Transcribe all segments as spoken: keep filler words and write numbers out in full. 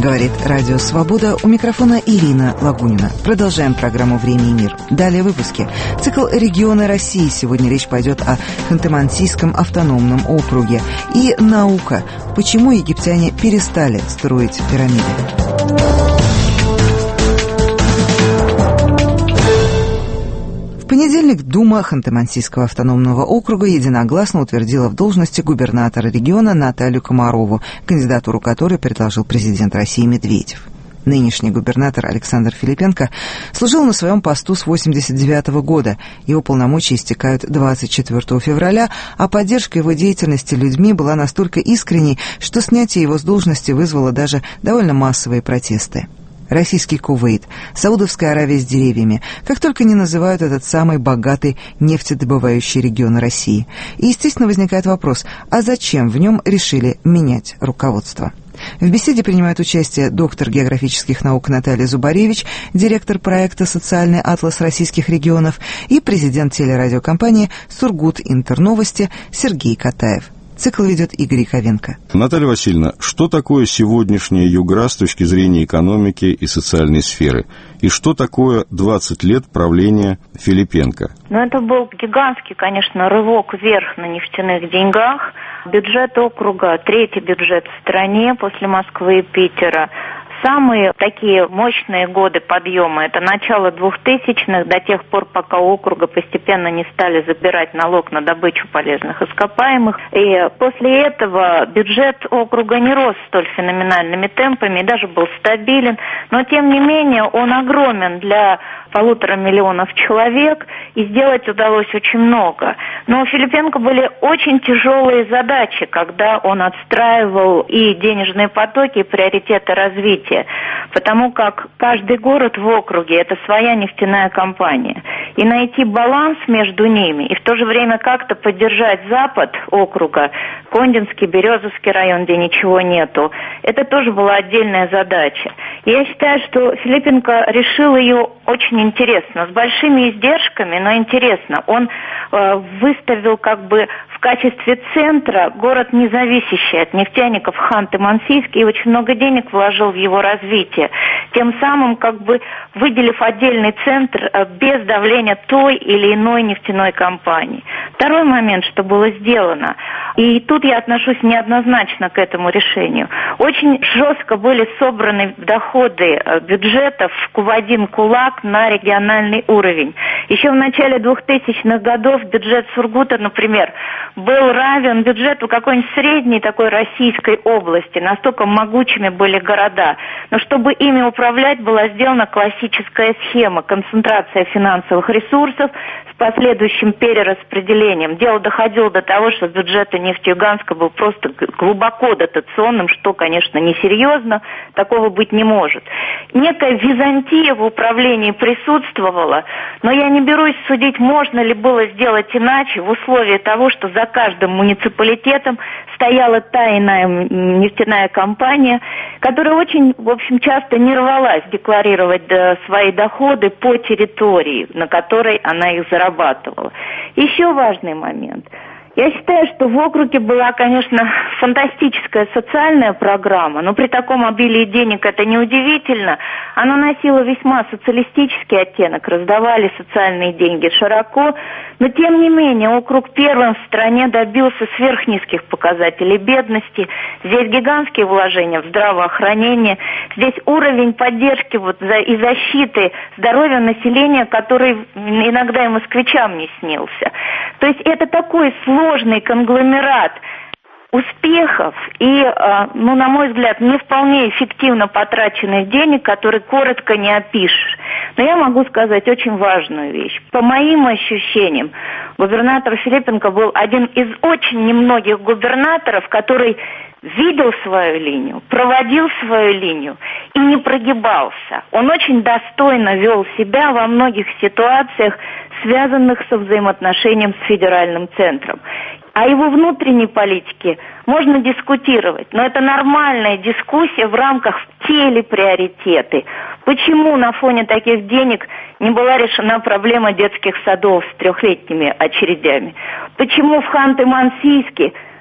Говорит Радио Свобода, у микрофона Ирина Лагунина. Продолжаем программу «Время и мир». Далее в выпуске. Цикл «Регионы России». Сегодня речь пойдет о Ханты-Мансийском автономном округе. И наука. Почему египтяне перестали строить пирамиды? В понедельник Дума Ханты-Мансийского автономного округа единогласно утвердила в должности губернатора региона Наталью Комарову, кандидатуру которой предложил президент России Медведев. Нынешний губернатор Александр Филипенко служил на своем посту с восемьдесят девятого года. Его полномочия истекают двадцать четвёртого февраля, а поддержка его деятельности людьми была настолько искренней, что снятие его с должности вызвало даже довольно массовые протесты. Российский Кувейт, Саудовская Аравия с деревьями, как только не называют этот самый богатый нефтедобывающий регион России. И, естественно, возникает вопрос, а зачем в нем решили менять руководство? В беседе принимает участие доктор географических наук Наталья Зубаревич, директор проекта «Социальный атлас российских регионов» и президент телерадиокомпании «Сургут Интерновости» Сергей Катаев. Цикл ведет Игорь Яковенко. Наталья Васильевна, что такое сегодняшняя Югра с точки зрения экономики и социальной сферы? И что такое двадцать лет правления Филипенко? Ну, это был гигантский, конечно, рывок вверх на нефтяных деньгах. Бюджет округа, третий бюджет в стране после Москвы и Питера. Самые такие мощные годы подъема – это начало двухтысячных, до тех пор, пока округа постепенно не стали забирать налог на добычу полезных ископаемых. И после этого бюджет округа не рос столь феноменальными темпами, даже был стабилен. Но, тем не менее, он огромен для полутора миллионов человек, и сделать удалось очень много. Но у Филипенко были очень тяжелые задачи, когда он отстраивал и денежные потоки, и приоритеты развития. Потому как каждый город в округе – это своя нефтяная компания. И найти баланс между ними, и в то же время как-то поддержать запад округа, Кондинский, Березовский район, где ничего нету, это тоже была отдельная задача. И я считаю, что Филипенко решил ее очень интересно, с большими издержками, но интересно. Он э, выставил как бы в качестве центра город, не зависящий от нефтяников, Ханты-Мансийский, и очень много денег вложил в его развитие, тем самым как бы выделив отдельный центр э, без давления той или иной нефтяной компании. Второй момент, что было сделано, и тут я отношусь неоднозначно к этому решению. Очень жестко были собраны доходы бюджетов в один кулак на региональный уровень. Еще в начале двухтысячных годов бюджет Сургута, например, был равен бюджету какой-нибудь средней такой российской области. Настолько могучими были города. Но чтобы ими управлять, была сделана классическая схема. Концентрация финансовых ресурсов с последующим перераспределением. Дело доходило до того, что бюджет Нефтеюганска был просто глубоко дотационным, что, конечно, несерьезно, такого быть не может. Некая Византия в управлении присутствовала, но я не берусь судить, можно ли было сделать иначе в условии того, что за каждым муниципалитетом стояла та иная нефтяная компания, которая очень, в общем, часто не рвалась декларировать свои доходы по территории, на которой она их зарабатывала. Еще важный момент. Я считаю, что в округе была, конечно, фантастическая социальная программа, но при таком обилии денег это неудивительно. Она носила весьма социалистический оттенок, раздавали социальные деньги широко, но тем не менее округ первым в стране добился сверхнизких показателей бедности. Здесь гигантские вложения в здравоохранение, здесь уровень поддержки вот за, и защиты здоровья населения, который иногда и москвичам не снился. То есть это такой сложный конгломерат успехов и, ну, на мой взгляд, не вполне эффективно потраченных денег, которые коротко не опишешь. Но я могу сказать очень важную вещь. По моим ощущениям, губернатор Филипенко был один из очень немногих губернаторов, который видел свою линию, проводил свою линию и не прогибался. Он очень достойно вел себя во многих ситуациях, связанных со взаимоотношением с федеральным центром. О его внутренней политике можно дискутировать, но это нормальная дискуссия в рамках телеприоритеты. Почему на фоне таких денег не была решена проблема детских садов с трехлетними очередями? Почему в Ханты-Мансийске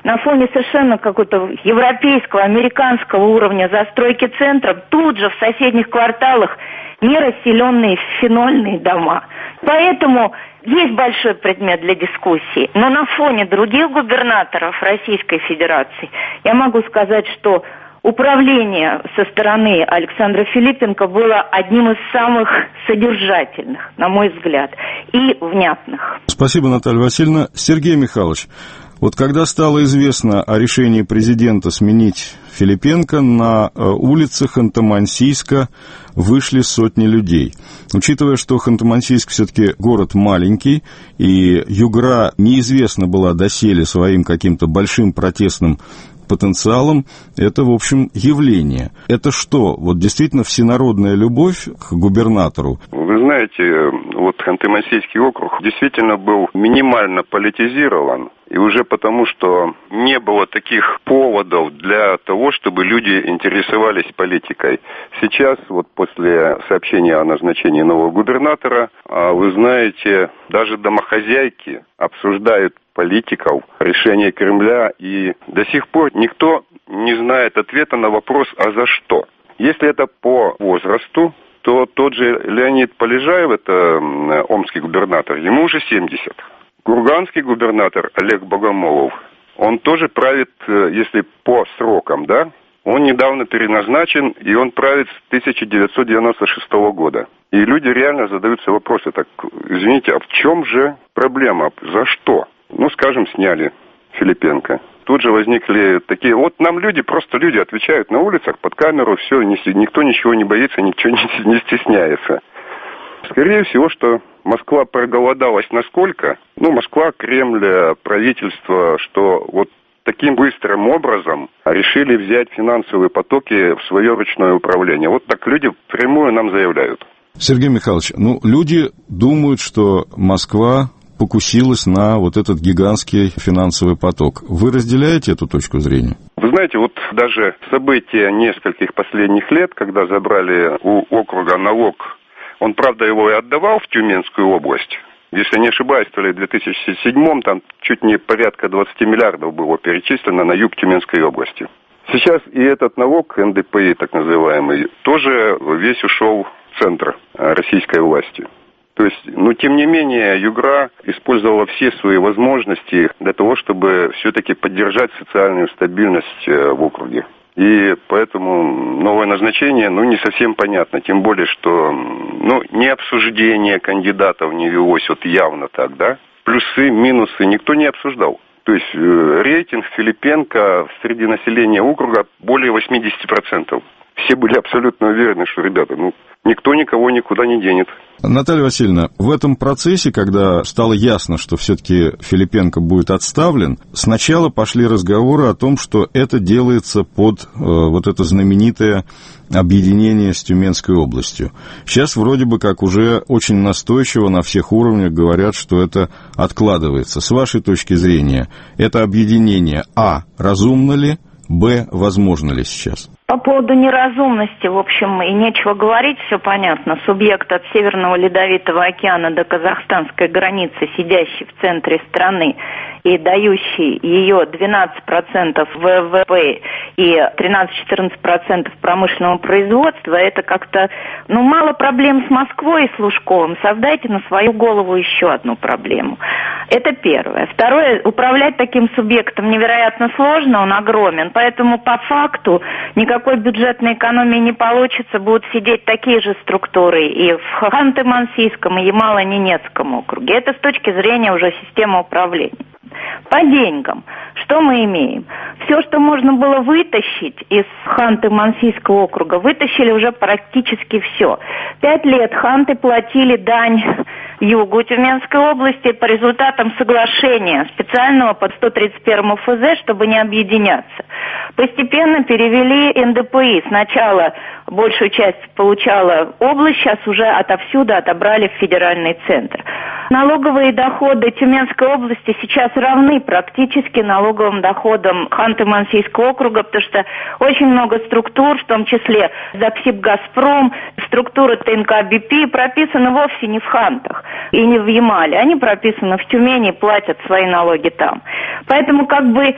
на фоне совершенно какого-то европейского, американского уровня застройки центров, тут же в соседних кварталах нерасселенные фенольные дома. Поэтому есть большой предмет для дискуссии. Но на фоне других губернаторов Российской Федерации я могу сказать, что управление со стороны Александра Филипенко было одним из самых содержательных, на мой взгляд, и внятных. Спасибо, Наталья Васильевна. Сергей Михайлович, вот когда стало известно о решении президента сменить Филипенко, на улицах Ханты-Мансийска вышли сотни людей. Учитывая, что Ханты-Мансийск все-таки город маленький, и Югра неизвестна была доселе своим каким-то большим протестным потенциалом, это, в общем, явление. Это что, вот действительно всенародная любовь к губернатору? Вы знаете, вот Ханты-Мансийский округ действительно был минимально политизирован, и уже потому, что не было таких поводов для того, чтобы люди интересовались политикой. Сейчас, вот после сообщения о назначении нового губернатора, вы знаете, даже домохозяйки обсуждают политиков, решение Кремля, и до сих пор никто не знает ответа на вопрос, а за что. Если это по возрасту, то тот же Леонид Полежаев, это омский губернатор, ему уже семьдесят. Курганский губернатор Олег Богомолов, он тоже правит, если по срокам, да, он недавно переназначен, и он правит с тысяча девятьсот девяносто шестого года. И люди реально задаются вопросом, так, извините, а в чем же проблема, за что? Ну, скажем, сняли Филипенко. Тут же возникли такие... Вот нам люди, просто люди отвечают на улицах под камеру, все, никто ничего не боится, ничего не стесняется. Скорее всего, что Москва проголодалась насколько? Ну, Москва, Кремль, правительство, что вот таким быстрым образом решили взять финансовые потоки в свое ручное управление. Вот так люди прямую нам заявляют. Сергей Михайлович, ну, люди думают, что Москва покусилась на вот этот гигантский финансовый поток. Вы разделяете эту точку зрения? Вы знаете, вот даже события нескольких последних лет, когда забрали у округа налог, он, правда, его и отдавал в Тюменскую область. Если не ошибаюсь, то ли в две тысячи седьмом там чуть не порядка двадцать миллиардов было перечислено на юг Тюменской области. Сейчас и этот налог, эн дэ пэ и так называемый, тоже весь ушел в центр российской власти. То есть, ну, тем не менее, Югра использовала все свои возможности для того, чтобы все-таки поддержать социальную стабильность в округе. И поэтому новое назначение, ну, не совсем понятно. Тем более, что, ну, ни обсуждение кандидатов не велось вот явно так, да? Плюсы, минусы никто не обсуждал. То есть э, рейтинг Филипенко среди населения округа более восемьдесят процентов. Все были абсолютно уверены, что, ребята, ну, никто никого никуда не денет. Наталья Васильевна, в этом процессе, когда стало ясно, что все-таки Филипенко будет отставлен, сначала пошли разговоры о том, что это делается под э, вот это знаменитое объединение с Тюменской областью. Сейчас вроде бы как уже очень настойчиво на всех уровнях говорят, что это откладывается. С вашей точки зрения, это объединение, а, разумно ли, б, возможно ли сейчас? По поводу неразумности, в общем, и нечего говорить, все понятно. Субъект от Северного Ледовитого океана до казахстанской границы, сидящий в центре страны и дающий ее двенадцать процентов вэ вэ пэ и тринадцать-четырнадцать процентов промышленного производства, это как-то, ну, мало проблем с Москвой и с Лужковым. Создайте на свою голову еще одну проблему. Это первое. Второе, управлять таким субъектом невероятно сложно, он огромен, поэтому по факту никакой бюджетной экономии не получится, будут сидеть такие же структуры и в Ханты-Мансийском, и Ямало-Ненецком округе. Это с точки зрения уже системы управления. По деньгам. Что мы имеем? Все, что можно было вытащить из Ханты-Мансийского округа, вытащили уже практически все. Пять лет ханты платили дань югу Тюменской области по результатам соглашения специального под сто тридцать первым эф зэ, чтобы не объединяться. Постепенно перевели эн дэ пэ и. Сначала большую часть получала область, сейчас уже отовсюду отобрали в федеральный центр. Налоговые доходы Тюменской области сейчас равны практически налоговым доходам Ханты-Мансийского округа, потому что очень много структур, в том числе Запсибгазпром, структуры тэ эн ка бэ пэ, прописаны вовсе не в Хантах и не в Ямале. Они прописаны в Тюмени и платят свои налоги там. Поэтому как бы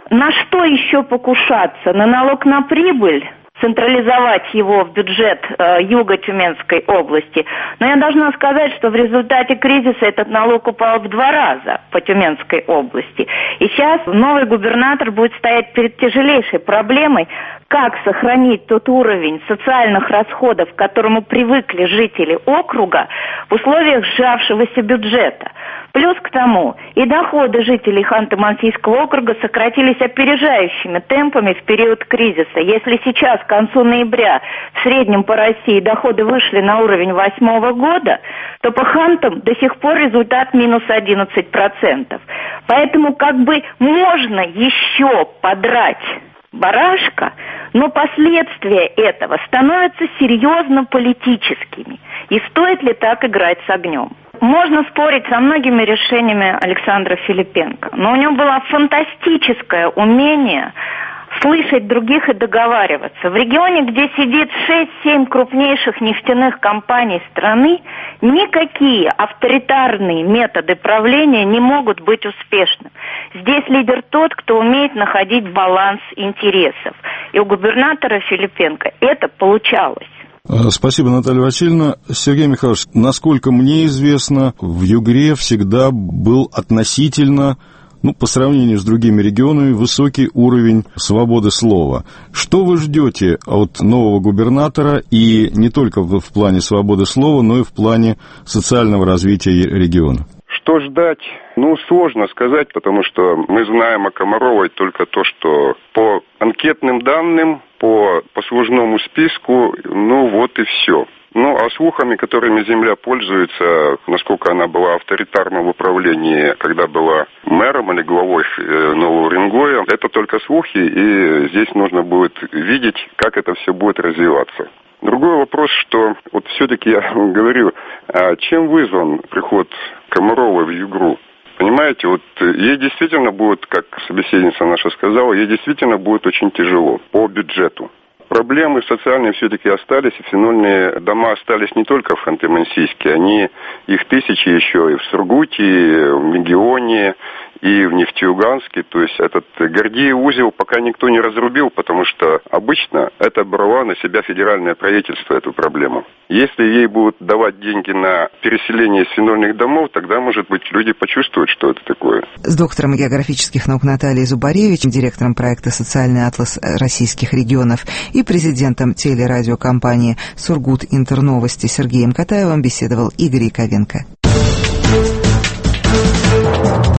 На что еще покушаться? На налог на прибыль? Централизовать его в бюджет э, Юго-Тюменской области. Но я должна сказать, что в результате кризиса этот налог упал в два раза по Тюменской области. И сейчас новый губернатор будет стоять перед тяжелейшей проблемой, как сохранить тот уровень социальных расходов, к которому привыкли жители округа в условиях сжавшегося бюджета. Плюс к тому, и доходы жителей Ханты-Мансийского округа сократились опережающими темпами в период кризиса. Если сейчас, к концу ноября, в среднем по России доходы вышли на уровень восьмого года, то по Хантам до сих пор результат минус одиннадцать процентов. Поэтому как бы можно еще подрать барашка, но последствия этого становятся серьезно политическими. И стоит ли так играть с огнем? Можно спорить со многими решениями Александра Филипенко, но у него было фантастическое умение слышать других и договариваться. В регионе, где сидит шесть-семь крупнейших нефтяных компаний страны, никакие авторитарные методы правления не могут быть успешны. Здесь лидер тот, кто умеет находить баланс интересов. И у губернатора Филипенко это получалось. Спасибо, Наталья Васильевна. Сергей Михайлович, насколько мне известно, в Югре всегда был относительно, ну, по сравнению с другими регионами, высокий уровень свободы слова. Что вы ждете от нового губернатора, и не только в, в плане свободы слова, но и в плане социального развития региона? Что ждать? Ну, сложно сказать, потому что мы знаем о Комаровой только то, что по анкетным данным, по послужному списку, ну вот и все. Ну, а слухами, которыми земля пользуется, насколько она была авторитарна в управлении, когда была мэром или главой Нового Уренгоя, это только слухи, и здесь нужно будет видеть, как это все будет развиваться. Другой вопрос, что вот все-таки я говорю, а чем вызван приход Комаровой в Югру? Понимаете, вот ей действительно будет, как собеседница наша сказала, ей действительно будет очень тяжело по бюджету. Проблемы социальные все-таки остались, и фенольные дома остались не только в Ханты-Мансийске, они, их тысячи еще и в Сургуте, и в Мегионе, и в Нефтеюганске. То есть этот Гордиев узел пока никто не разрубил, потому что обычно это брало на себя федеральное правительство, эту проблему. Если ей будут давать деньги на переселение из фенольных домов, тогда, может быть, люди почувствуют, что это такое. С доктором географических наук Натальей Зубаревич, директором проекта «Социальный атлас российских регионов» и президентом телерадиокомпании «Сургут Интерновости» Сергеем Катаевым беседовал Игорь Яковенко.